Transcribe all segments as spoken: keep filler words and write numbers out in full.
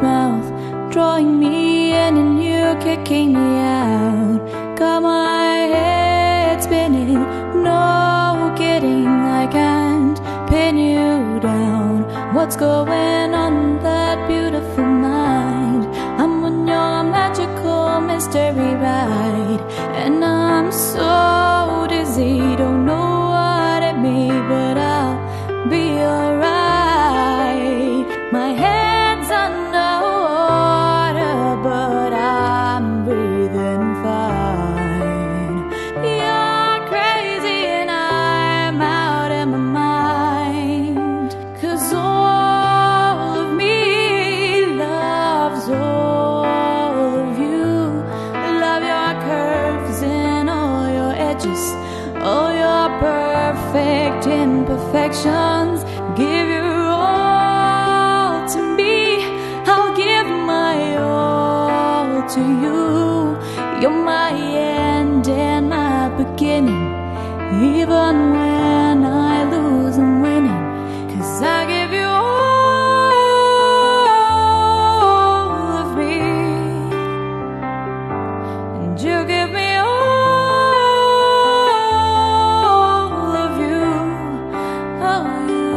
mouth, drawing me in and you kicking me out. Got my head spinning, no kidding, I can't pin you down. What's going on that beautiful mind? I'm on your magical mystery ride, and I'm so dizzy, don't know what it may, but I'll be alright. My head's underwater, but I'm breathing fine. You're crazy and I'm out of my mind, 'cause all of me loves all of you. Love your curves and all your edges, all your perfect imperfections. Give your all to me, I'll give my all to you. You're my end and my beginning, even when I lose I'm winning, 'cause I give you all of me, and you give me all of you, oh you.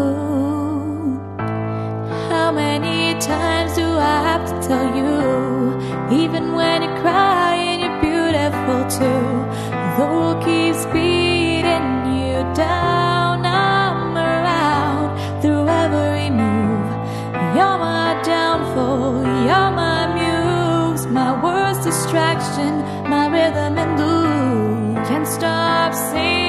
How many times do I have to tell you, even when you're crying you're beautiful too. The world keeps beating you down, I'm around through every move. You're my downfall, you're my muse, my worst distraction, my rhythm and blues. Can't stop singing.